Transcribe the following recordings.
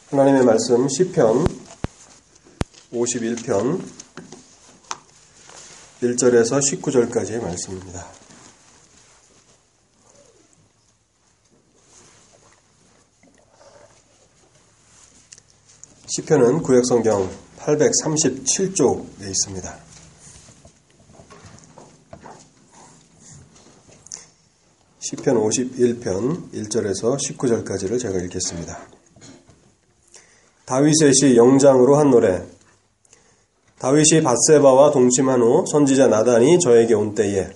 하나님의 말씀 시편 51편 1절에서 19절까지의 말씀입니다. 시편은 구약성경 837쪽에 있습니다. 시편 51편 1절에서 19절까지를 제가 읽겠습니다. 다윗의 시 영장으로 한 노래. 다윗이 밧세바와 동침한 후 선지자 나단이 저에게 온 때에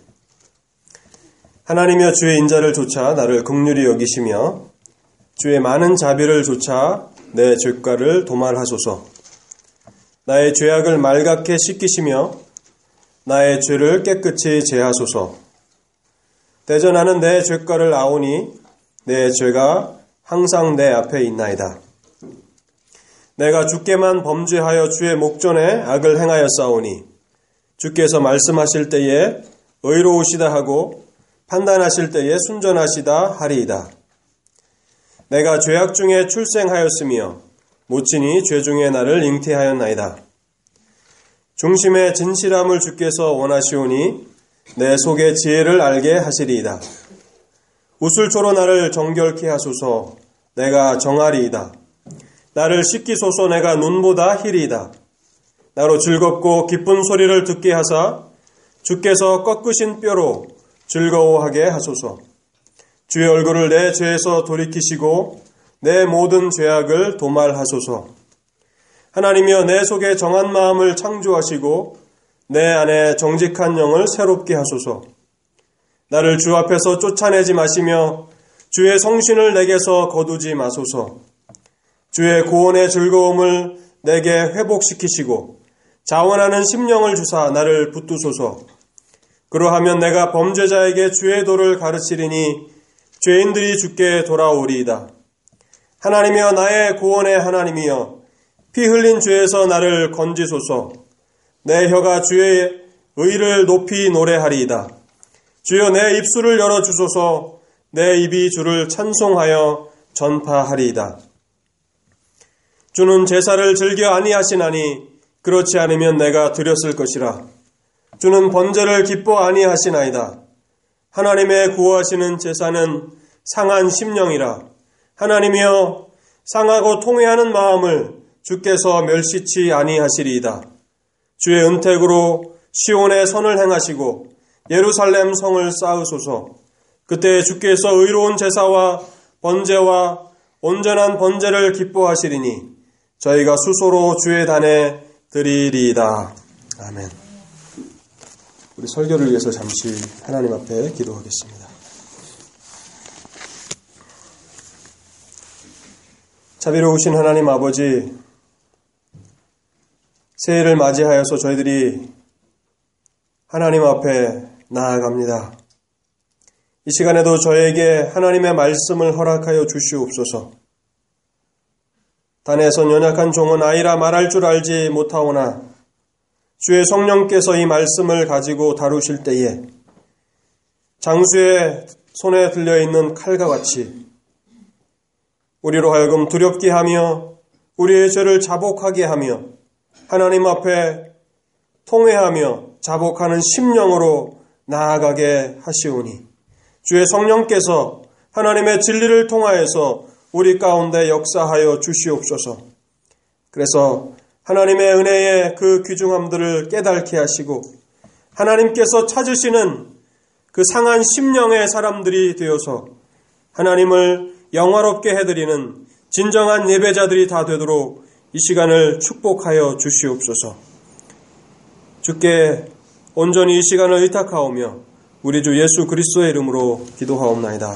하나님이여 주의 인자를 좇아 나를 긍휼히 여기시며 주의 많은 자비를 좇아 내 죄가를 도말하소서. 나의 죄악을 말갛게 씻기시며 나의 죄를 깨끗이 제하소서. 대전하는 내 죄가를 아오니 내 죄가 항상 내 앞에 있나이다. 내가 주께만 범죄하여 주의 목전에 악을 행하였사오니 주께서 말씀하실 때에 의로우시다 하고 판단하실 때에 순전하시다 하리이다. 내가 죄악 중에 출생하였으며 모친이 죄 중에 나를 잉태하였나이다. 중심의 진실함을 주께서 원하시오니 내 속의 지혜를 알게 하시리이다. 우슬초로 나를 정결케 하소서. 내가 정하리이다. 나를 씻기소서. 내가 눈보다 희리이다. 나로 즐겁고 기쁜 소리를 듣게 하사 주께서 꺾으신 뼈로 즐거워하게 하소서. 주의 얼굴을 내 죄에서 돌이키시고 내 모든 죄악을 도말하소서. 하나님이여 내 속에 정한 마음을 창조하시고 내 안에 정직한 영을 새롭게 하소서. 나를 주 앞에서 쫓아내지 마시며 주의 성신을 내게서 거두지 마소서. 주의 구원의 즐거움을 내게 회복시키시고 자원하는 심령을 주사 나를 붙드소서. 그러하면 내가 범죄자에게 주의 도를 가르치리니 죄인들이 주께 돌아오리이다. 하나님이여 나의 구원의 하나님이여 피 흘린 죄에서 나를 건지소서. 내 혀가 주의 의를 높이 노래하리이다. 주여 내 입술을 열어주소서. 내 입이 주를 찬송하여 전파하리이다. 주는 제사를 즐겨 아니하시나니 그렇지 않으면 내가 드렸을 것이라. 주는 번제를 기뻐 아니하시나이다. 하나님의 구하시는 제사는 상한 심령이라. 하나님이여 상하고 통회하는 마음을 주께서 멸시치 아니하시리이다. 주의 은택으로 시온의 선을 행하시고 예루살렘 성을 쌓으소서. 그때 주께서 의로운 제사와 번제와 온전한 번제를 기뻐하시리니 저희가 수소로 주의 단에 드리리이다. 아멘. 우리 설교를 위해서 잠시 하나님 앞에 기도하겠습니다. 자비로우신 하나님 아버지, 새해를 맞이하여서 저희들이 하나님 앞에 나아갑니다. 이 시간에도 저에게 하나님의 말씀을 허락하여 주시옵소서. 단에선 연약한 종은 아이라 말할 줄 알지 못하오나 주의 성령께서 이 말씀을 가지고 다루실 때에 장수의 손에 들려있는 칼과 같이 우리로 하여금 두렵게 하며 우리의 죄를 자복하게 하며 하나님 앞에 통회하며 자복하는 심령으로 나아가게 하시오니 주의 성령께서 하나님의 진리를 통하여서 우리 가운데 역사하여 주시옵소서. 그래서 하나님의 은혜의 그 귀중함들을 깨닫게 하시고 하나님께서 찾으시는 그 상한 심령의 사람들이 되어서 하나님을 영화롭게 해드리는 진정한 예배자들이 다 되도록 이 시간을 축복하여 주시옵소서. 주께 온전히 이 시간을 의탁하오며 우리 주 예수 그리스도의 이름으로 기도하옵나이다.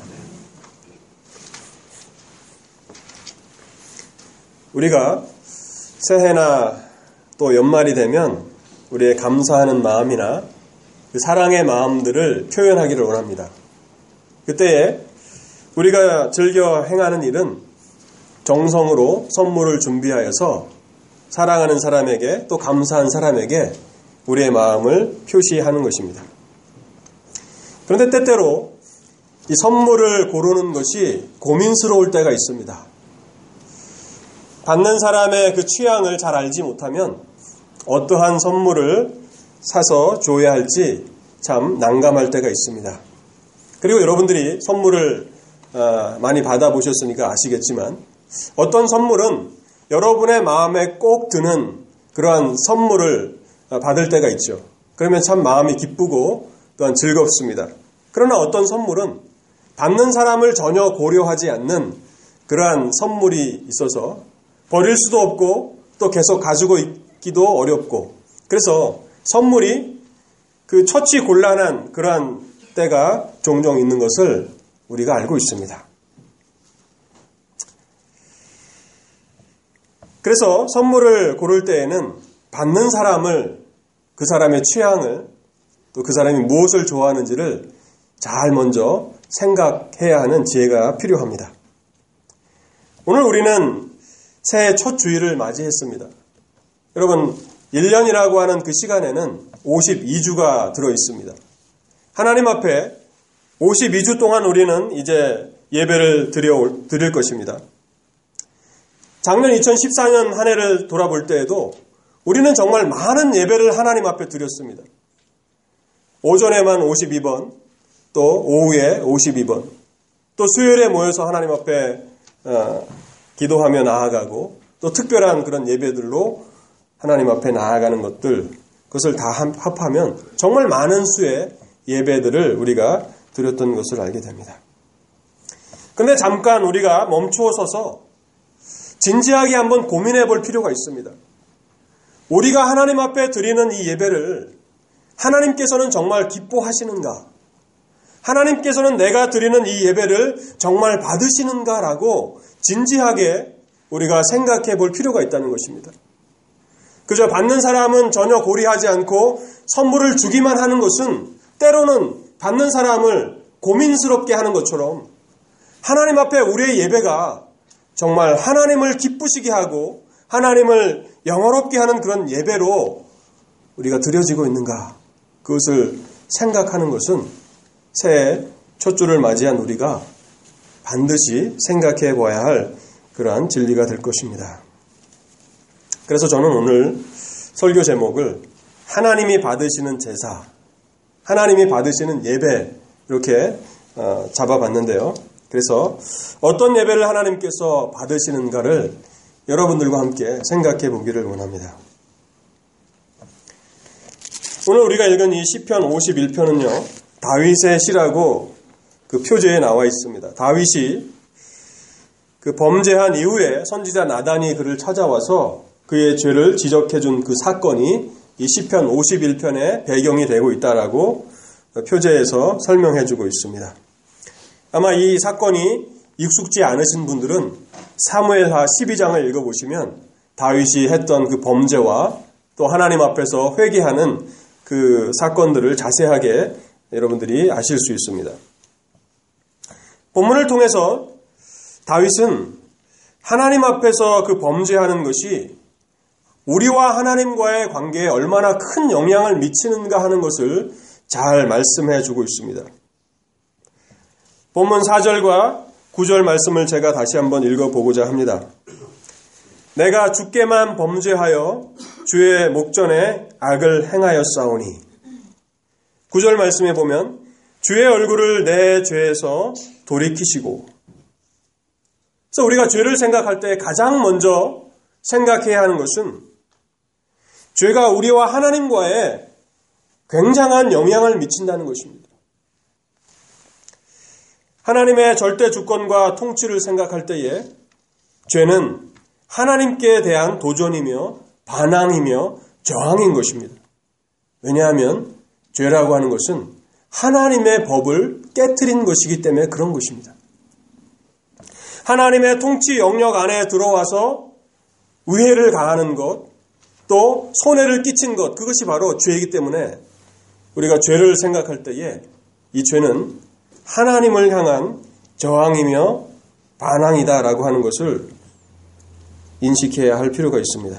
우리가 새해나 또 연말이 되면 우리의 감사하는 마음이나 그 사랑의 마음들을 표현하기를 원합니다. 그때에 우리가 즐겨 행하는 일은 정성으로 선물을 준비하여서 사랑하는 사람에게 또 감사한 사람에게 우리의 마음을 표시하는 것입니다. 그런데 때때로 이 선물을 고르는 것이 고민스러울 때가 있습니다. 받는 사람의 그 취향을 잘 알지 못하면 어떠한 선물을 사서 줘야 할지 참 난감할 때가 있습니다. 그리고 여러분들이 선물을 많이 받아보셨으니까 아시겠지만 어떤 선물은 여러분의 마음에 꼭 드는 그러한 선물을 받을 때가 있죠. 그러면 참 마음이 기쁘고 또한 즐겁습니다. 그러나 어떤 선물은 받는 사람을 전혀 고려하지 않는 그러한 선물이 있어서 버릴 수도 없고 또 계속 가지고 있기도 어렵고, 그래서 선물이 그 처치 곤란한 그러한 때가 종종 있는 것을 우리가 알고 있습니다. 그래서 선물을 고를 때에는 받는 사람을, 그 사람의 취향을, 또 그 사람이 무엇을 좋아하는지를 잘 먼저 생각해야 하는 지혜가 필요합니다. 오늘 우리는 새해 첫 주일을 맞이했습니다. 여러분, 1년이라고 하는 그 시간에는 52주가 들어있습니다. 하나님 앞에 52주 동안 우리는 이제 예배를 드릴 것입니다. 작년 2014년 한 해를 돌아볼 때에도 우리는 정말 많은 예배를 하나님 앞에 드렸습니다. 오전에만 52번, 또 오후에 52번, 또 수요일에 모여서 하나님 앞에 기도하며 나아가고, 또 특별한 그런 예배들로 하나님 앞에 나아가는 것들, 그것을 다 합하면 정말 많은 수의 예배들을 우리가 드렸던 것을 알게 됩니다. 그런데 잠깐 우리가 멈추어 서서 진지하게 한번 고민해 볼 필요가 있습니다. 우리가 하나님 앞에 드리는 이 예배를 하나님께서는 정말 기뻐하시는가? 하나님께서는 내가 드리는 이 예배를 정말 받으시는가라고 진지하게 우리가 생각해 볼 필요가 있다는 것입니다. 그저 받는 사람은 전혀 고려하지 않고 선물을 주기만 하는 것은 때로는 받는 사람을 고민스럽게 하는 것처럼 하나님 앞에 우리의 예배가 정말 하나님을 기쁘시게 하고 하나님을 영화롭게 하는 그런 예배로 우리가 드려지고 있는가? 그것을 생각하는 것은 새해 첫 주를 맞이한 우리가 반드시 생각해 봐야 할 그러한 진리가 될 것입니다. 그래서 저는 오늘 설교 제목을 하나님이 받으시는 제사, 하나님이 받으시는 예배 이렇게 잡아봤는데요. 그래서 어떤 예배를 하나님께서 받으시는가를 여러분들과 함께 생각해 보기를 원합니다. 오늘 우리가 읽은 이 시편 51편은요. 다윗의 시라고 그 표제에 나와 있습니다. 다윗이 그 범죄한 이후에 선지자 나단이 그를 찾아와서 그의 죄를 지적해 준 그 사건이 이 시편 51편의 배경이 되고 있다라고 표제에서 설명해 주고 있습니다. 아마 이 사건이 익숙지 않으신 분들은 사무엘하 12장을 읽어보시면 다윗이 했던 그 범죄와 또 하나님 앞에서 회개하는 그 사건들을 자세하게 여러분들이 아실 수 있습니다. 본문을 통해서 다윗은 하나님 앞에서 그 범죄하는 것이 우리와 하나님과의 관계에 얼마나 큰 영향을 미치는가 하는 것을 잘 말씀해 주고 있습니다. 본문 4절과 9절 말씀을 제가 다시 한번 읽어보고자 합니다. 내가 주께만 범죄하여 주의 목전에 악을 행하였사오니. 9절 말씀에 보면 주의 얼굴을 내 죄에서 돌이키시고. 그래서 우리가 죄를 생각할 때 가장 먼저 생각해야 하는 것은 죄가 우리와 하나님과의 굉장한 영향을 미친다는 것입니다. 하나님의 절대 주권과 통치를 생각할 때에 죄는 하나님께 대한 도전이며 반항이며 저항인 것입니다. 왜냐하면 죄라고 하는 것은 하나님의 법을 깨트린 것이기 때문에 그런 것입니다. 하나님의 통치 영역 안에 들어와서 위해를 가하는 것, 또 손해를 끼친 것, 그것이 바로 죄이기 때문에 우리가 죄를 생각할 때에 이 죄는 하나님을 향한 저항이며 반항이다라고 하는 것을 인식해야 할 필요가 있습니다.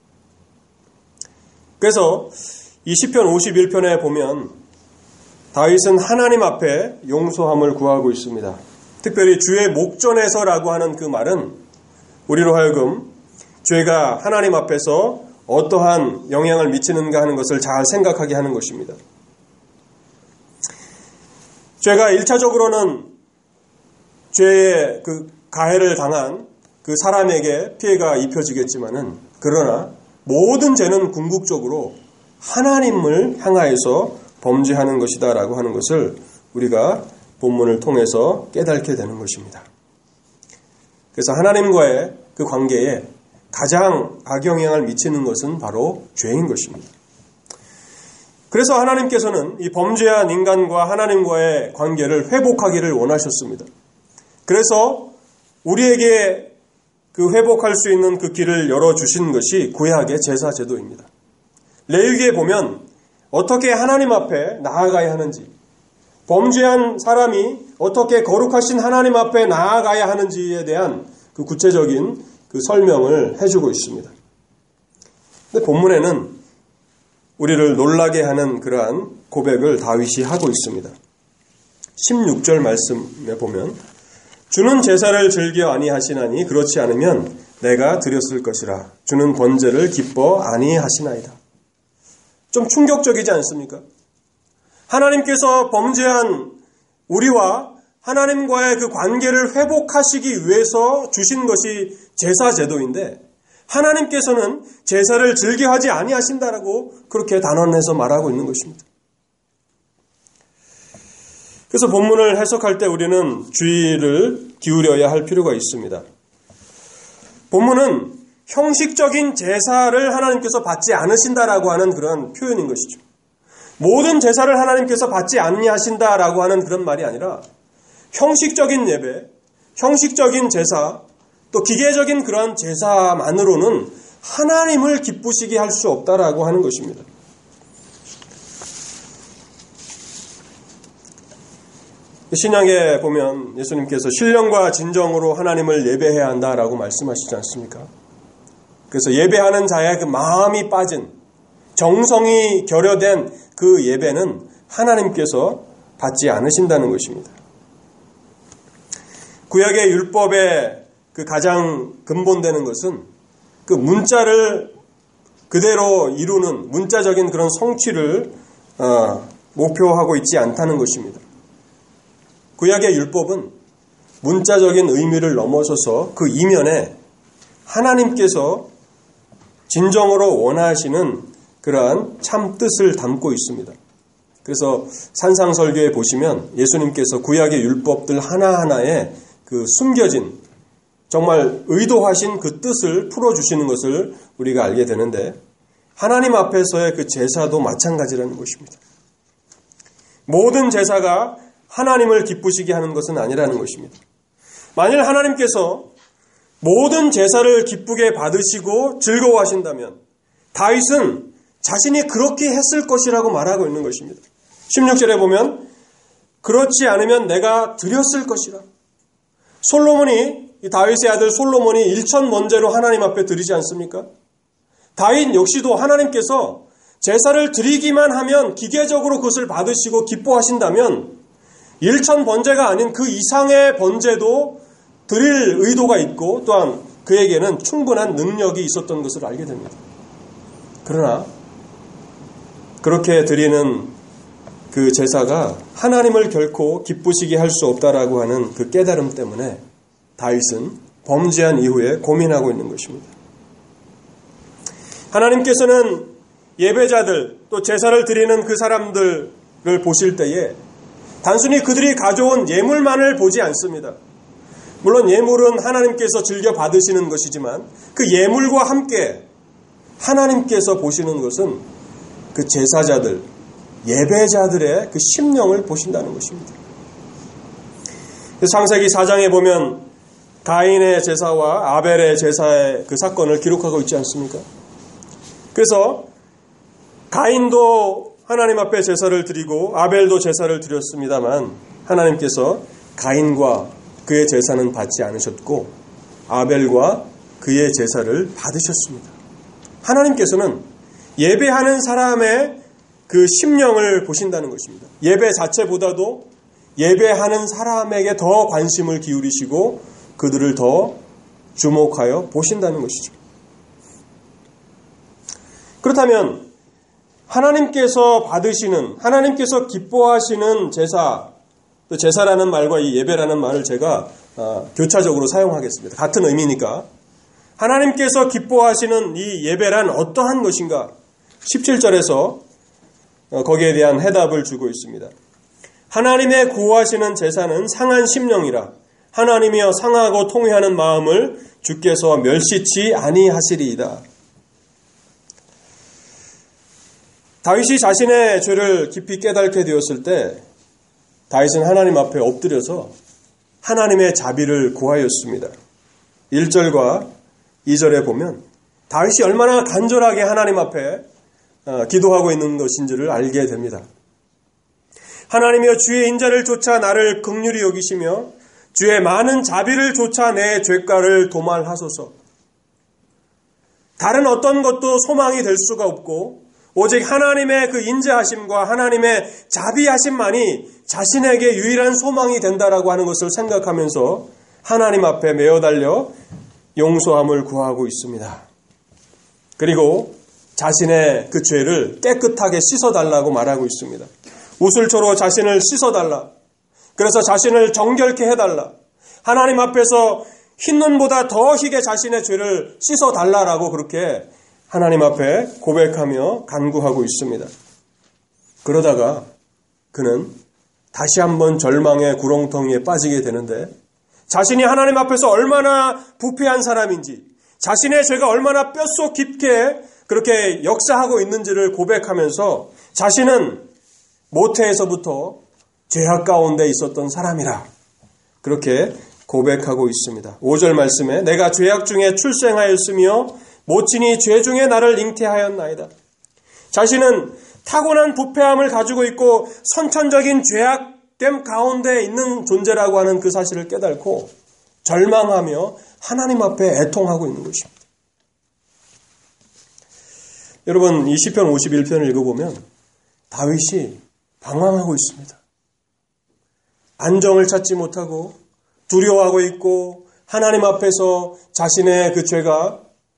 그래서 이 시편 51편에 보면 다윗은 하나님 앞에 용서함을 구하고 있습니다. 특별히 주의 목전에서라고 하는 그 말은 우리로 하여금 죄가 하나님 앞에서 어떠한 영향을 미치는가 하는 것을 잘 생각하게 하는 것입니다. 죄가 1차적으로는 죄의 그 가해를 당한 그 사람에게 피해가 입혀지겠지만은, 그러나 모든 죄는 궁극적으로 하나님을 향하여서 범죄하는 것이다라고 하는 것을 우리가 본문을 통해서 깨닫게 되는 것입니다. 그래서 하나님과의 그 관계에 가장 악영향을 미치는 것은 바로 죄인 것입니다. 그래서 하나님께서는 이 범죄한 인간과 하나님과의 관계를 회복하기를 원하셨습니다. 그래서 우리에게 그 회복할 수 있는 그 길을 열어주신 것이 구약의 제사 제도입니다. 레위기에 보면 어떻게 하나님 앞에 나아가야 하는지, 범죄한 사람이 어떻게 거룩하신 하나님 앞에 나아가야 하는지에 대한 그 구체적인 그 설명을 해주고 있습니다. 근데 본문에는 우리를 놀라게 하는 그러한 고백을 다윗이 하고 있습니다. 16절 말씀에 보면 주는 제사를 즐겨 아니하시나니 그렇지 않으면 내가 드렸을 것이라. 주는 번제를 기뻐 아니하시나이다. 좀 충격적이지 않습니까? 하나님께서 범죄한 우리와 하나님과의 그 관계를 회복하시기 위해서 주신 것이 제사 제도인데, 하나님께서는 제사를 즐겨하지 아니하신다라고 그렇게 단언해서 말하고 있는 것입니다. 그래서 본문을 해석할 때 우리는 주의를 기울여야 할 필요가 있습니다. 본문은 형식적인 제사를 하나님께서 받지 않으신다라고 하는 그런 표현인 것이죠. 모든 제사를 하나님께서 받지 아니하신다라고 하는 그런 말이 아니라 형식적인 예배, 형식적인 제사, 또 기계적인 그러한 제사만으로는 하나님을 기쁘시게 할 수 없다라고 하는 것입니다. 신약에 보면 예수님께서 신령과 진정으로 하나님을 예배해야 한다라고 말씀하시지 않습니까? 그래서 예배하는 자의 그 마음이 빠진, 정성이 결여된 그 예배는 하나님께서 받지 않으신다는 것입니다. 구약의 율법의 그 가장 근본되는 것은 그 문자를 그대로 이루는 문자적인 그런 성취를 목표하고 있지 않다는 것입니다. 구약의 율법은 문자적인 의미를 넘어서서 그 이면에 하나님께서 진정으로 원하시는 그러한 참 뜻을 담고 있습니다. 그래서 산상설교에 보시면 예수님께서 구약의 율법들 하나하나에 그 숨겨진 정말 의도하신 그 뜻을 풀어주시는 것을 우리가 알게 되는데, 하나님 앞에서의 그 제사도 마찬가지라는 것입니다. 모든 제사가 하나님을 기쁘시게 하는 것은 아니라는 것입니다. 만일 하나님께서 모든 제사를 기쁘게 받으시고 즐거워하신다면 다윗은 자신이 그렇게 했을 것이라고 말하고 있는 것입니다. 16절에 보면 그렇지 않으면 내가 드렸을 것이라. 이 다윗의 아들 솔로몬이 1천 번제로 하나님 앞에 드리지 않습니까? 다윗 역시도 하나님께서 제사를 드리기만 하면 기계적으로 그것을 받으시고 기뻐하신다면 1천 번제가 아닌 그 이상의 번제도 드릴 의도가 있고 또한 그에게는 충분한 능력이 있었던 것을 알게 됩니다. 그러나 그렇게 드리는 그 제사가 하나님을 결코 기쁘시게 할 수 없다라고 하는 그 깨달음 때문에 다윗은 범죄한 이후에 고민하고 있는 것입니다. 하나님께서는 예배자들 또 제사를 드리는 그 사람들을 보실 때에 단순히 그들이 가져온 예물만을 보지 않습니다. 물론 예물은 하나님께서 즐겨 받으시는 것이지만 그 예물과 함께 하나님께서 보시는 것은 그 제사자들, 예배자들의 그 심령을 보신다는 것입니다. 창세기 4장에 보면 가인의 제사와 아벨의 제사의 그 사건을 기록하고 있지 않습니까? 그래서 가인도 하나님 앞에 제사를 드리고 아벨도 제사를 드렸습니다만 하나님께서 가인과 그의 제사는 받지 않으셨고 아벨과 그의 제사를 받으셨습니다. 하나님께서는 예배하는 사람의 그 심령을 보신다는 것입니다. 예배 자체보다도 예배하는 사람에게 더 관심을 기울이시고 그들을 더 주목하여 보신다는 것이죠. 그렇다면 하나님께서 받으시는, 하나님께서 기뻐하시는 제사, 또 제사라는 말과 이 예배라는 말을 제가 교차적으로 사용하겠습니다. 같은 의미니까. 하나님께서 기뻐하시는 이 예배란 어떠한 것인가? 17절에서 거기에 대한 해답을 주고 있습니다. 하나님의 구하시는 제사는 상한 심령이라 하나님이여 상하고 통회하는 마음을 주께서 멸시치 아니하시리이다. 다윗이 자신의 죄를 깊이 깨닫게 되었을 때 다윗은 하나님 앞에 엎드려서 하나님의 자비를 구하였습니다. 1절과 2절에 보면 다윗이 얼마나 간절하게 하나님 앞에 기도하고 있는 것인지를 알게 됩니다. 하나님이여 주의 인자를 좇아 나를 긍휼히 여기시며 주의 많은 자비를 좇아 내 죄가를 도말하소서. 다른 어떤 것도 소망이 될 수가 없고 오직 하나님의 그 인자하심과 하나님의 자비하심만이 자신에게 유일한 소망이 된다라고 하는 것을 생각하면서 하나님 앞에 메어 달려 용서함을 구하고 있습니다. 그리고 자신의 그 죄를 깨끗하게 씻어달라고 말하고 있습니다. 우슬초로 자신을 씻어달라. 그래서 자신을 정결케 해달라. 하나님 앞에서 흰눈보다 더 희게 자신의 죄를 씻어달라라고 그렇게 하나님 앞에 고백하며 간구하고 있습니다. 그러다가 그는 다시 한번 절망의 구렁텅이에 빠지게 되는데 자신이 하나님 앞에서 얼마나 부패한 사람인지 자신의 죄가 얼마나 뼛속 깊게 그렇게 역사하고 있는지를 고백하면서 자신은 모태에서부터 죄악 가운데 있었던 사람이라 그렇게 고백하고 있습니다. 5절 말씀에 내가 죄악 중에 출생하였으며 모친이 죄 중에 나를 잉태하였나이다. 자신은 타고난 부패함을 가지고 있고 선천적인 죄악됨 가운데 있는 존재라고 하는 그 사실을 깨닫고 절망하며 하나님 앞에 애통하고 있는 것입니다. 여러분 이 시편 51편을 읽어보면 다윗이 방황하고 있습니다. 안정을 찾지 못하고 두려워하고 있고 하나님 앞에서 자신의 그 죄가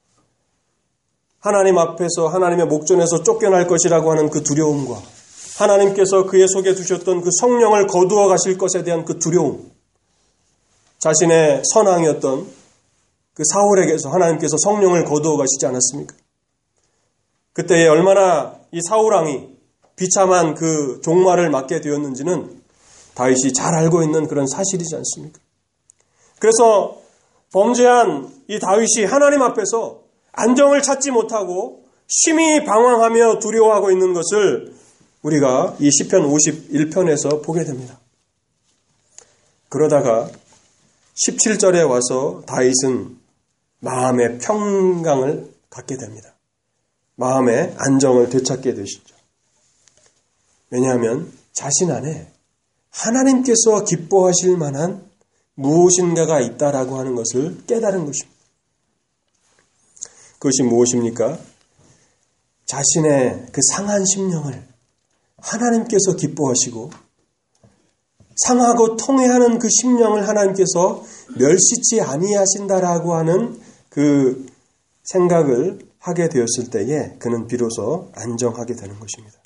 하나님 앞에서 하나님의 목전에서 쫓겨날 것이라고 하는 그 두려움과 하나님께서 그의 속에 두셨던 그 성령을 거두어 가실 것에 대한 그 두려움, 자신의 선왕이었던 그 사울에게서 하나님께서 성령을 거두어 가시지 않았습니까? 그때에 얼마나 이 사울왕이 비참한 그 종말을 맞게 되었는지는 다윗이 잘 알고 있는 그런 사실이지 않습니까? 그래서 범죄한 이 다윗이 하나님 앞에서 안정을 찾지 못하고 심히 방황하며 두려워하고 있는 것을 우리가 이 시편 51편에서 보게 됩니다. 그러다가 17절에 와서 다윗은 마음의 평강을 갖게 됩니다. 마음의 안정을 되찾게 되시죠. 왜냐하면 자신 안에 하나님께서 기뻐하실 만한 무엇인가가 있다라고 하는 것을 깨달은 것입니다. 그것이 무엇입니까? 자신의 그 상한 심령을 하나님께서 기뻐하시고 상하고 통회하는 그 심령을 하나님께서 멸시치 아니하신다라고 하는 그 생각을 하게 되었을 때에 그는 비로소 안정하게 되는 것입니다.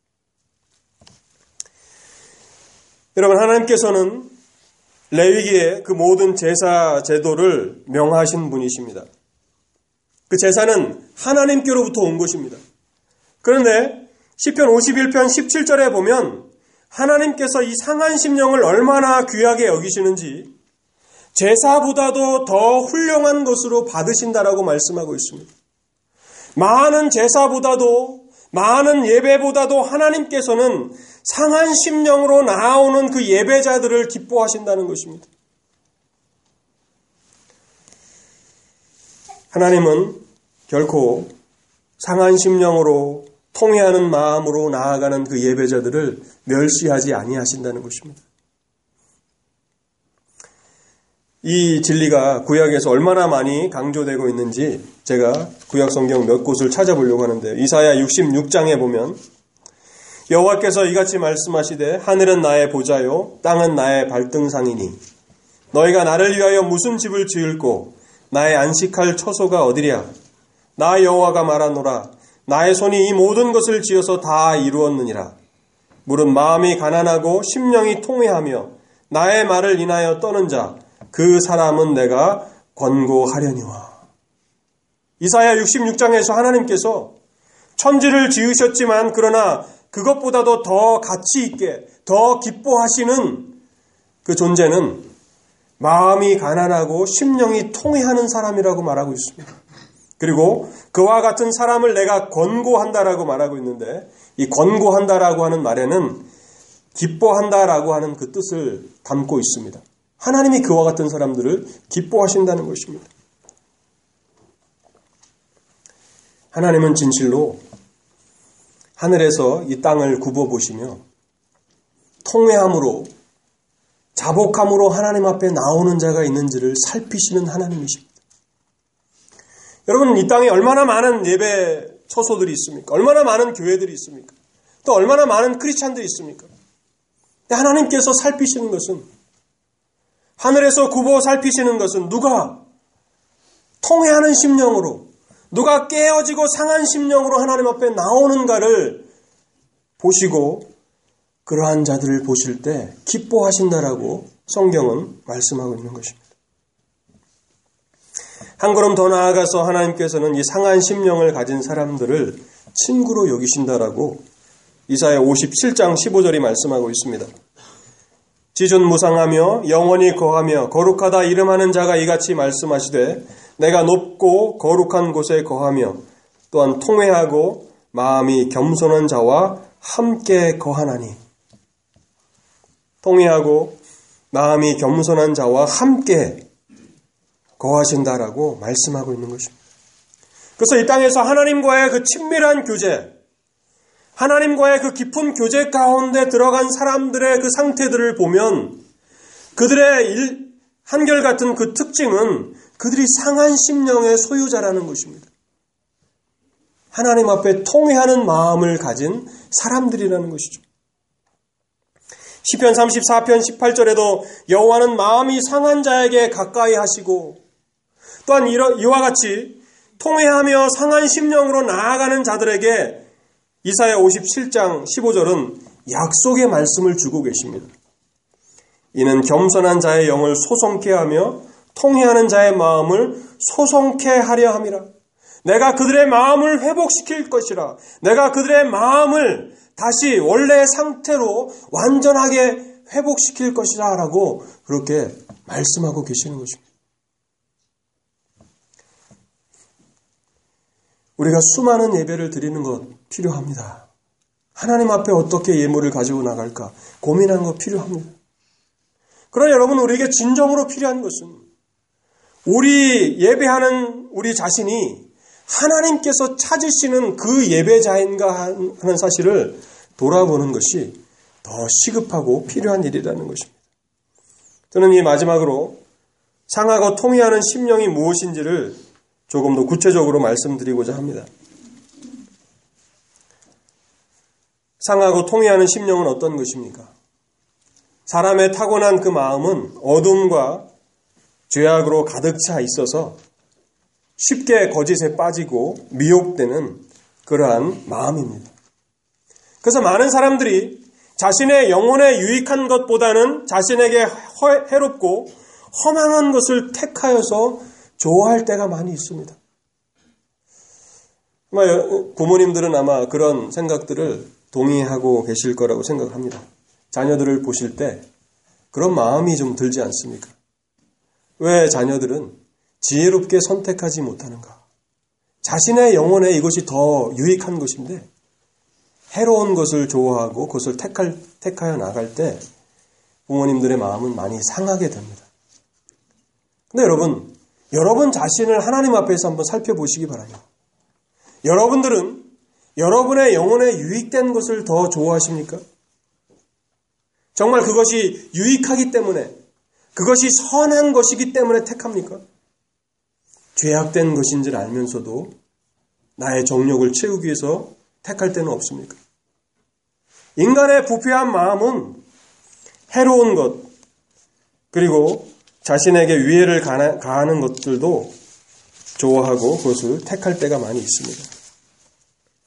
여러분 하나님께서는 레위기의 그 모든 제사 제도를 명하신 분이십니다. 그 제사는 하나님께로부터 온 것입니다. 그런데 시편 51편 17절에 보면 하나님께서 이 상한 심령을 얼마나 귀하게 여기시는지 제사보다도 더 훌륭한 것으로 받으신다라고 말씀하고 있습니다. 많은 제사보다도 많은 예배보다도 하나님께서는 상한 심령으로 나아오는 그 예배자들을 기뻐하신다는 것입니다. 하나님은 결코 상한 심령으로 통회하는 마음으로 나아가는 그 예배자들을 멸시하지 아니하신다는 것입니다. 이 진리가 구약에서 얼마나 많이 강조되고 있는지 제가 구약 성경 몇 곳을 찾아보려고 하는데요. 이사야 66장에 보면 여호와께서 이같이 말씀하시되 하늘은 나의 보좌요 땅은 나의 발등상이니 너희가 나를 위하여 무슨 집을 지을꼬 나의 안식할 처소가 어디랴 나 여호와가 말하노라 나의 손이 이 모든 것을 지어서 다 이루었느니라. 무릇 마음이 가난하고 심령이 통회하며 나의 말을 인하여 떠는 자, 그 사람은 내가 권고하려니와. 이사야 66장에서 하나님께서 천지를 지으셨지만 그러나 그것보다도 더 가치 있게, 더 기뻐하시는 그 존재는 마음이 가난하고 심령이 통회하는 사람이라고 말하고 있습니다. 그리고 그와 같은 사람을 내가 권고한다라고 말하고 있는데, 이 권고한다라고 하는 말에는 기뻐한다라고 하는 그 뜻을 담고 있습니다. 하나님이 그와 같은 사람들을 기뻐하신다는 것입니다. 하나님은 진실로 하늘에서 이 땅을 굽어보시며 통회함으로, 자복함으로 하나님 앞에 나오는 자가 있는지를 살피시는 하나님이십니다. 여러분, 이 땅에 얼마나 많은 예배 처소들이 있습니까? 얼마나 많은 교회들이 있습니까? 또 얼마나 많은 크리스찬들이 있습니까? 근데 하나님께서 살피시는 것은, 하늘에서 굽어 살피시는 것은 누가 통회하는 심령으로, 누가 깨어지고 상한 심령으로 하나님 앞에 나오는가를 보시고 그러한 자들을 보실 때 기뻐하신다라고 성경은 말씀하고 있는 것입니다. 한 걸음 더 나아가서 하나님께서는 이 상한 심령을 가진 사람들을 친구로 여기신다라고 이사야 57장 15절이 말씀하고 있습니다. 지존무상하며 영원히 거하며 거룩하다 이름하는 자가 이같이 말씀하시되 내가 높고 거룩한 곳에 거하며 또한 통회하고 마음이 겸손한 자와 함께 거하나니. 통회하고 마음이 겸손한 자와 함께 거하신다라고 말씀하고 있는 것입니다. 그래서 이 땅에서 하나님과의 그 친밀한 교제, 하나님과의 그 깊은 교제 가운데 들어간 사람들의 그 상태들을 보면 그들의 한결같은 그 특징은 그들이 상한 심령의 소유자라는 것입니다. 하나님 앞에 통회하는 마음을 가진 사람들이라는 것이죠. 시편 34편 18절에도 여호와는 마음이 상한 자에게 가까이 하시고, 또한 이와 같이 통회하며 상한 심령으로 나아가는 자들에게 이사야 57장 15절은 약속의 말씀을 주고 계십니다. 이는 겸손한 자의 영을 소송케 하며 통회하는 자의 마음을 소송케 하려 함이라. 내가 그들의 마음을 회복시킬 것이라. 내가 그들의 마음을 다시 원래의 상태로 완전하게 회복시킬 것이라 라고 그렇게 말씀하고 계시는 것입니다. 우리가 수많은 예배를 드리는 것 필요합니다. 하나님 앞에 어떻게 예물을 가지고 나갈까 고민하는 것 필요합니다. 그러나 여러분, 우리에게 진정으로 필요한 것은 우리 예배하는 우리 자신이 하나님께서 찾으시는 그 예배자인가 하는 사실을 돌아보는 것이 더 시급하고 필요한 일이라는 것입니다. 저는 이 마지막으로 상하고 통회하는 심령이 무엇인지를 조금 더 구체적으로 말씀드리고자 합니다. 상하고 통회하는 심령은 어떤 것입니까? 사람의 타고난 그 마음은 어둠과 죄악으로 가득 차 있어서 쉽게 거짓에 빠지고 미혹되는 그러한 마음입니다. 그래서 많은 사람들이 자신의 영혼에 유익한 것보다는 자신에게 해롭고 허망한 것을 택하여서 좋아할 때가 많이 있습니다. 부모님들은 아마 그런 생각들을 동의하고 계실 거라고 생각합니다. 자녀들을 보실 때 그런 마음이 좀 들지 않습니까? 왜 자녀들은 지혜롭게 선택하지 못하는가? 자신의 영혼에 이것이 더 유익한 것인데 해로운 것을 좋아하고 그것을 택하여 나갈 때 부모님들의 마음은 많이 상하게 됩니다. 근데 여러분 자신을 하나님 앞에서 한번 살펴보시기 바랍니다. 여러분들은 여러분의 영혼에 유익된 것을 더 좋아하십니까? 정말 그것이 유익하기 때문에, 그것이 선한 것이기 때문에 택합니까? 죄악된 것인 줄 알면서도 나의 정욕을 채우기 위해서 택할 때는 없습니까? 인간의 부패한 마음은 해로운 것, 그리고 자신에게 위해를 가하는 것들도 좋아하고 그것을 택할 때가 많이 있습니다.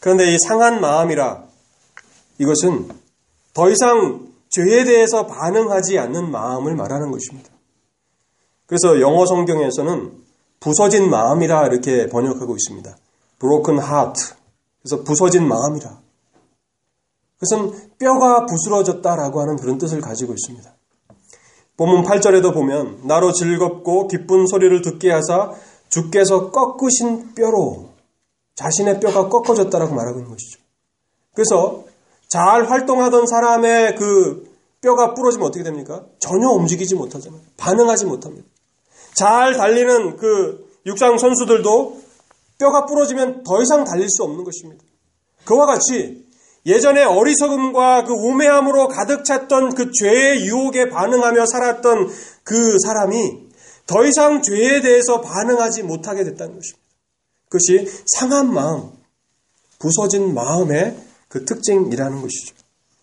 그런데 이 상한 마음이라 이것은 더 이상 죄에 대해서 반응하지 않는 마음을 말하는 것입니다. 그래서 영어 성경에서는 부서진 마음이라 이렇게 번역하고 있습니다. broken heart. 그래서 부서진 마음이라. 그것은 뼈가 부스러졌다라고 하는 그런 뜻을 가지고 있습니다. 본문 8절에도 보면 나로 즐겁고 기쁜 소리를 듣게 하사 주께서 꺾으신 뼈로 자신의 뼈가 꺾어졌다라고 말하고 있는 것이죠. 그래서 잘 활동하던 사람의 그 뼈가 부러지면 어떻게 됩니까? 전혀 움직이지 못하잖아요. 반응하지 못합니다. 잘 달리는 그 육상 선수들도 뼈가 부러지면 더 이상 달릴 수 없는 것입니다. 그와 같이 예전에 어리석음과 그 우매함으로 가득 찼던 그 죄의 유혹에 반응하며 살았던 그 사람이 더 이상 죄에 대해서 반응하지 못하게 됐다는 것입니다. 그것이 상한 마음, 부서진 마음의 그 특징이라는 것이죠.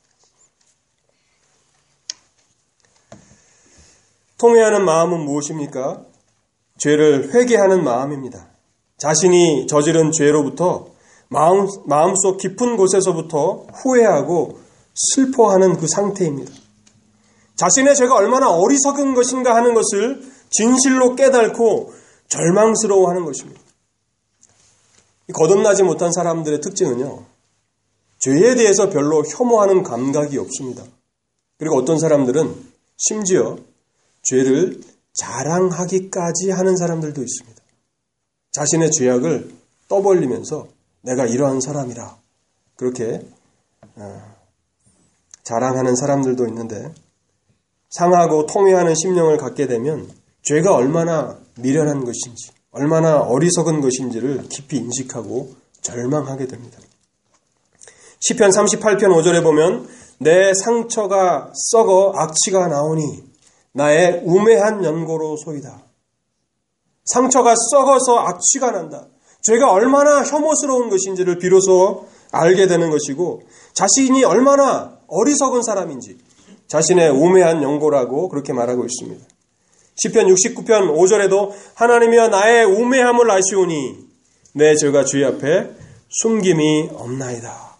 통회하는 마음은 무엇입니까? 죄를 회개하는 마음입니다. 자신이 저지른 죄로부터 마음속 깊은 곳에서부터 후회하고 슬퍼하는 그 상태입니다. 자신의 죄가 얼마나 어리석은 것인가 하는 것을 진실로 깨닫고 절망스러워하는 것입니다. 거듭나지 못한 사람들의 특징은요, 죄에 대해서 별로 혐오하는 감각이 없습니다. 그리고 어떤 사람들은 심지어 죄를 자랑하기까지 하는 사람들도 있습니다. 자신의 죄악을 떠벌리면서 내가 이러한 사람이라 그렇게 자랑하는 사람들도 있는데, 상하고 통회하는 심령을 갖게 되면 죄가 얼마나 미련한 것인지, 얼마나 어리석은 것인지를 깊이 인식하고 절망하게 됩니다. 시편 38편 5절에 보면 내 상처가 썩어 악취가 나오니 나의 우매한 연고로소이다. 상처가 썩어서 악취가 난다. 죄가 얼마나 혐오스러운 것인지를 비로소 알게 되는 것이고, 자신이 얼마나 어리석은 사람인지 자신의 우매한 연고라고 그렇게 말하고 있습니다. 시편 69편 5절에도 하나님이여 나의 우매함을 아시오니 내 죄가 주의 앞에 숨김이 없나이다.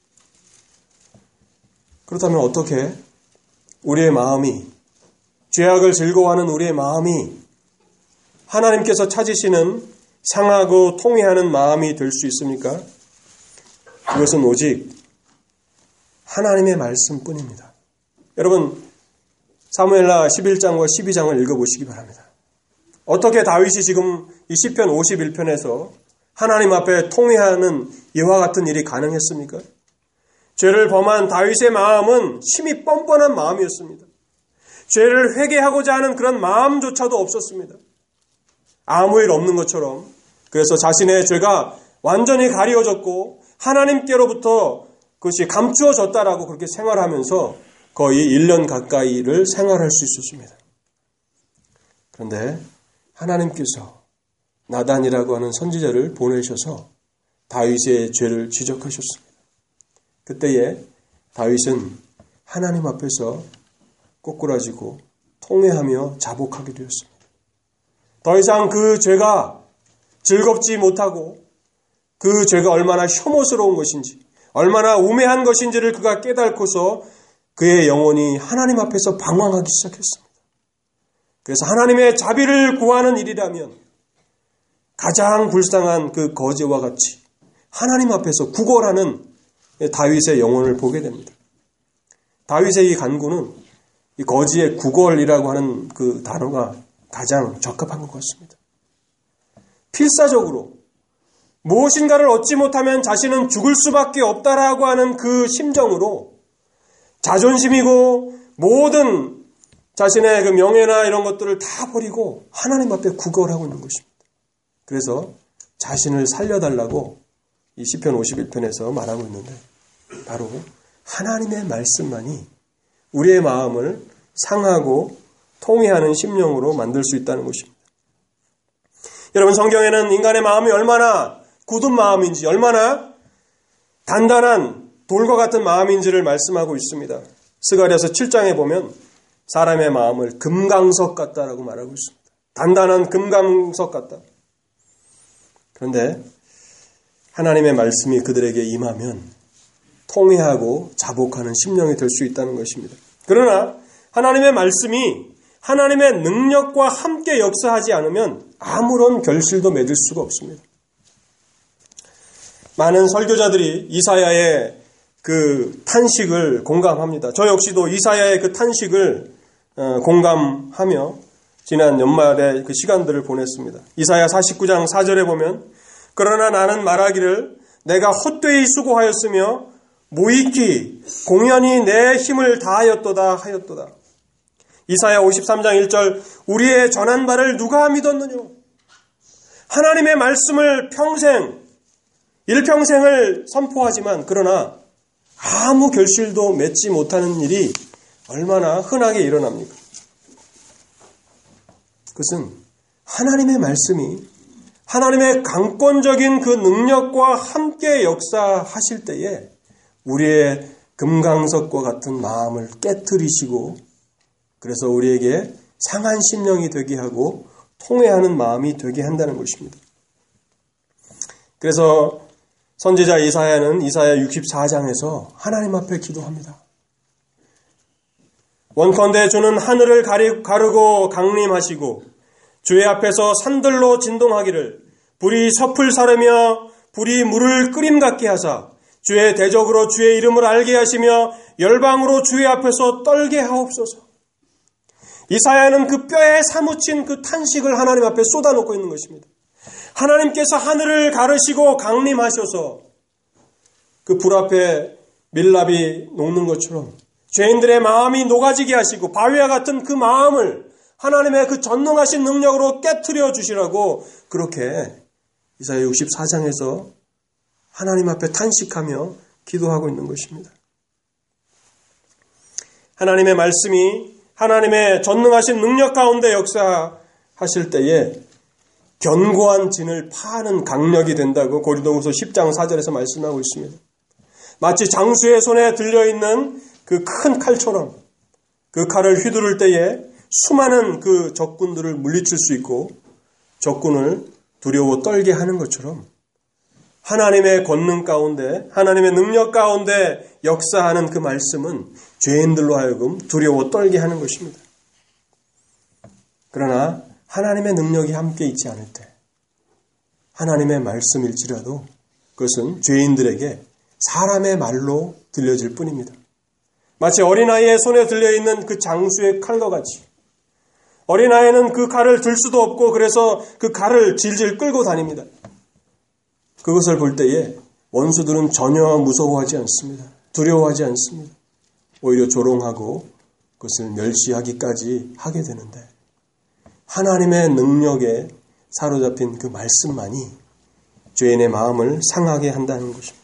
그렇다면 어떻게 우리의 마음이, 죄악을 즐거워하는 우리의 마음이 하나님께서 찾으시는 상하고 통회하는 마음이 될 수 있습니까? 그것은 오직 하나님의 말씀뿐입니다. 여러분, 사무엘하 11장과 12장을 읽어보시기 바랍니다. 어떻게 다윗이 지금 이 시편 51편에서 하나님 앞에 통회하는 이와 같은 일이 가능했습니까? 죄를 범한 다윗의 마음은 심히 뻔뻔한 마음이었습니다. 죄를 회개하고자 하는 그런 마음조차도 없었습니다. 아무 일 없는 것처럼, 그래서 자신의 죄가 완전히 가리워졌고 하나님께로부터 그것이 감추어졌다라고 그렇게 생활하면서 거의 1년 가까이를 생활할 수 있었습니다. 그런데 하나님께서 나단이라고 하는 선지자를 보내셔서 다윗의 죄를 지적하셨습니다. 그때에 다윗은 하나님 앞에서 꼬꾸라지고 통회하며 자복하게 되었습니다. 더 이상 그 죄가 즐겁지 못하고 그 죄가 얼마나 혐오스러운 것인지, 얼마나 우매한 것인지를 그가 깨닫고서 그의 영혼이 하나님 앞에서 방황하기 시작했습니다. 그래서 하나님의 자비를 구하는 일이라면 가장 불쌍한 그 거지와 같이 하나님 앞에서 구걸하는 다윗의 영혼을 보게 됩니다. 다윗의 이 간구는 이 거지의 구걸이라고 하는 그 단어가 가장 적합한 것 같습니다. 필사적으로 무엇인가를 얻지 못하면 자신은 죽을 수밖에 없다라고 하는 그 심정으로 자존심이고 모든 자신의 그 명예나 이런 것들을 다 버리고 하나님 앞에 구걸하고 있는 것입니다. 그래서 자신을 살려달라고 이 시편 51편에서 말하고 있는데, 바로 하나님의 말씀만이 우리의 마음을 상하고 통회하는 심령으로 만들 수 있다는 것입니다. 여러분, 성경에는 인간의 마음이 얼마나 굳은 마음인지, 얼마나 단단한 돌과 같은 마음인지를 말씀하고 있습니다. 스가랴서 7장에 보면 사람의 마음을 금강석 같다라고 말하고 있습니다. 단단한 금강석 같다. 그런데 하나님의 말씀이 그들에게 임하면 통회하고 자복하는 심령이 될 수 있다는 것입니다. 그러나 하나님의 말씀이 하나님의 능력과 함께 역사하지 않으면 아무런 결실도 맺을 수가 없습니다. 많은 설교자들이 이사야의 그 탄식을 공감합니다. 저 역시도 이사야의 그 탄식을 공감하며 지난 연말에 그 시간들을 보냈습니다. 이사야 49장 4절에 보면 그러나 나는 말하기를 내가 헛되이 수고하였으며 무익히 공연히 내 힘을 다하였도다 하였도다. 이사야 53장 1절 우리의 전한 바를 누가 믿었느냐. 하나님의 말씀을 일평생을 선포하지만 그러나 아무 결실도 맺지 못하는 일이 얼마나 흔하게 일어납니까? 그것은 하나님의 말씀이 하나님의 강권적인 그 능력과 함께 역사하실 때에 우리의 금강석과 같은 마음을 깨트리시고 그래서 우리에게 상한 심령이 되게 하고 통회하는 마음이 되게 한다는 것입니다. 그래서 선지자 이사야는 이사야 64장에서 하나님 앞에 기도합니다. 원컨대 주는 하늘을 가르고 강림하시고 주의 앞에서 산들로 진동하기를 불이 섭을 사르며 불이 물을 끓임 같게 하사 주의 대적으로 주의 이름을 알게 하시며 열방으로 주의 앞에서 떨게 하옵소서. 이사야는 그 뼈에 사무친 그 탄식을 하나님 앞에 쏟아놓고 있는 것입니다. 하나님께서 하늘을 가르시고 강림하셔서 그 불 앞에 밀랍이 녹는 것처럼 죄인들의 마음이 녹아지게 하시고 바위와 같은 그 마음을 하나님의 그 전능하신 능력으로 깨트려 주시라고 그렇게 이사야 64장에서 하나님 앞에 탄식하며 기도하고 있는 것입니다. 하나님의 말씀이 하나님의 전능하신 능력 가운데 역사하실 때에 견고한 진을 파는 강력이 된다고 고린도후서 10장 4절에서 말씀하고 있습니다. 마치 장수의 손에 들려있는 그 큰 칼처럼 그 칼을 휘두를 때에 수많은 그 적군들을 물리칠 수 있고 적군을 두려워 떨게 하는 것처럼 하나님의 권능 가운데 하나님의 능력 가운데 역사하는 그 말씀은 죄인들로 하여금 두려워 떨게 하는 것입니다. 그러나 하나님의 능력이 함께 있지 않을 때 하나님의 말씀일지라도 그것은 죄인들에게 사람의 말로 들려질 뿐입니다. 마치 어린아이의 손에 들려있는 그 장수의 칼과 같이 어린아이는 그 칼을 들 수도 없고 그래서 그 칼을 질질 끌고 다닙니다. 그것을 볼 때에 원수들은 전혀 무서워하지 않습니다. 두려워하지 않습니다. 오히려 조롱하고 그것을 멸시하기까지 하게 되는데 하나님의 능력에 사로잡힌 그 말씀만이 죄인의 마음을 상하게 한다는 것입니다.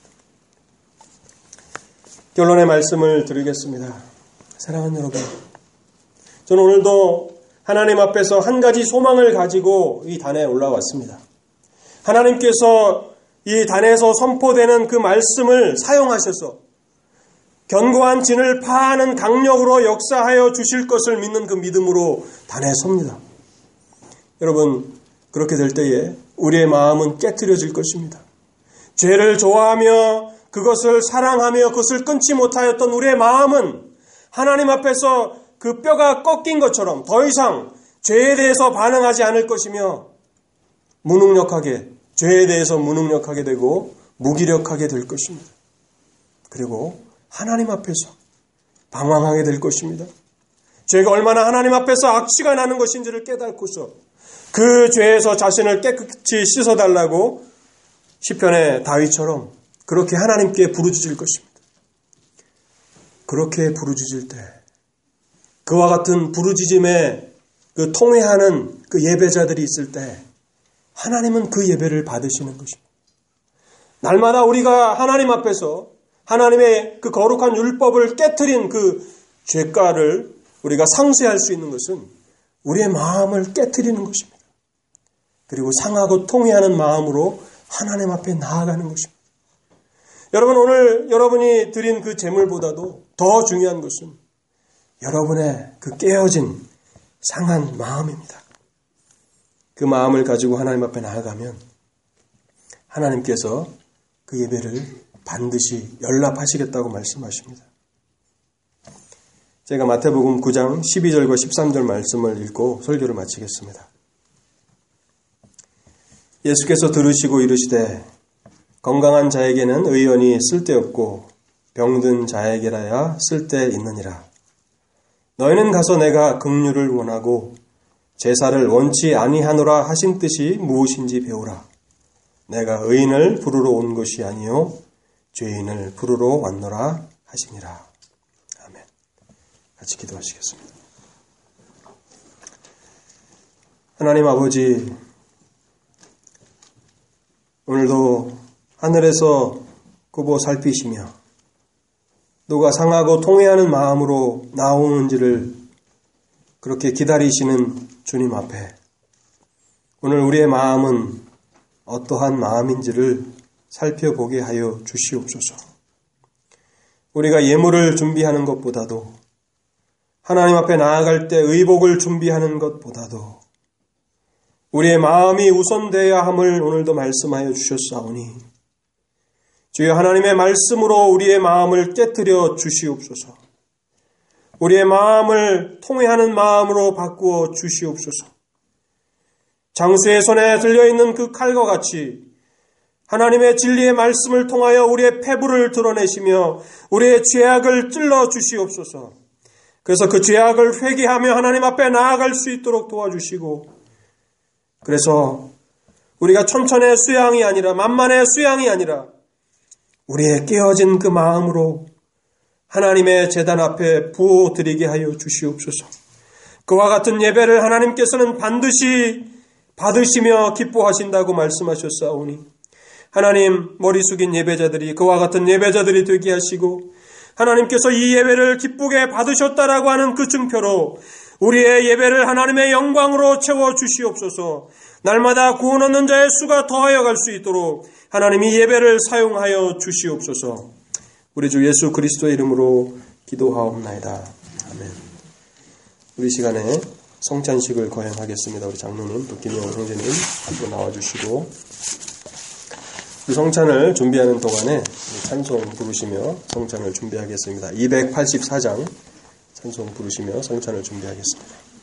결론의 말씀을 드리겠습니다. 사랑하는 여러분, 저는 오늘도 하나님 앞에서 한 가지 소망을 가지고 이 단에 올라왔습니다. 하나님께서 이 단에서 선포되는 그 말씀을 사용하셔서 견고한 진을 파하는 강력으로 역사하여 주실 것을 믿는 그 믿음으로 단에 섭니다. 여러분, 그렇게 될 때에 우리의 마음은 깨트려질 것입니다. 죄를 좋아하며 그것을 사랑하며 그것을 끊지 못하였던 우리의 마음은 하나님 앞에서 그 뼈가 꺾인 것처럼 더 이상 죄에 대해서 반응하지 않을 것이며 죄에 대해서 무능력하게 되고 무기력하게 될 것입니다. 그리고 하나님 앞에서 방황하게 될 것입니다. 죄가 얼마나 하나님 앞에서 악취가 나는 것인지를 깨닫고서 그 죄에서 자신을 깨끗이 씻어달라고 시편의 다윗처럼 그렇게 하나님께 부르짖을 것입니다. 그렇게 부르짖을 때 그와 같은 부르짖음에 그 통회하는 그 예배자들이 있을 때 하나님은 그 예배를 받으시는 것입니다. 날마다 우리가 하나님 앞에서 하나님의 그 거룩한 율법을 깨트린 그 죄가를 우리가 상쇄할 수 있는 것은 우리의 마음을 깨트리는 것입니다. 그리고 상하고 통회하는 마음으로 하나님 앞에 나아가는 것입니다. 여러분, 오늘 여러분이 드린 그 제물보다도 더 중요한 것은 여러분의 그 깨어진 상한 마음입니다. 그 마음을 가지고 하나님 앞에 나아가면 하나님께서 그 예배를 반드시 연락하시겠다고 말씀하십니다. 제가 마태복음 9장 12절과 13절 말씀을 읽고 설교를 마치겠습니다. 예수께서 들으시고 이르시되 건강한 자에게는 의원이 쓸데없고 병든 자에게라야 쓸데있느니라. 너희는 가서 내가 긍휼을 원하고 제사를 원치 아니하노라 하신 뜻이 무엇인지 배우라. 내가 의인을 부르러 온 것이 아니요 죄인을 부르러 왔노라 하시니라. 아멘. 같이 기도하시겠습니다. 하나님 아버지, 오늘도 하늘에서 굽어 살피시며 누가 상하고 통회하는 마음으로 나오는지를 그렇게 기다리시는 주님 앞에 오늘 우리의 마음은 어떠한 마음인지를 살펴보게 하여 주시옵소서. 우리가 예물을 준비하는 것보다도 하나님 앞에 나아갈 때 의복을 준비하는 것보다도 우리의 마음이 우선되어야 함을 오늘도 말씀하여 주셨사오니 주여 하나님의 말씀으로 우리의 마음을 깨트려 주시옵소서. 우리의 마음을 통회하는 마음으로 바꾸어 주시옵소서. 장수의 손에 들려있는 그 칼과 같이 하나님의 진리의 말씀을 통하여 우리의 패부를 드러내시며 우리의 죄악을 찔러 주시옵소서. 그래서 그 죄악을 회개하며 하나님 앞에 나아갈 수 있도록 도와주시고, 그래서 우리가 천천의 수양이 아니라 만만의 수양이 아니라 우리의 깨어진 그 마음으로 하나님의 제단 앞에 부어드리게 하여 주시옵소서. 그와 같은 예배를 하나님께서는 반드시 받으시며 기뻐하신다고 말씀하셨사오니 하나님, 머리 숙인 예배자들이 그와 같은 예배자들이 되게 하시고 하나님께서 이 예배를 기쁘게 받으셨다라고 하는 그 증표로 우리의 예배를 하나님의 영광으로 채워 주시옵소서. 날마다 구원 얻는 자의 수가 더하여 갈 수 있도록 하나님이 예배를 사용하여 주시옵소서. 우리 주 예수 그리스도의 이름으로 기도하옵나이다. 아멘. 우리 시간에 성찬식을 거행하겠습니다. 우리 장로님, 또 김영 형제님 앞으로 나와주시고, 그 성찬을 준비하는 동안에 찬송 부르시며 성찬을 준비하겠습니다. 284장 찬송 부르시며 성찬을 준비하겠습니다.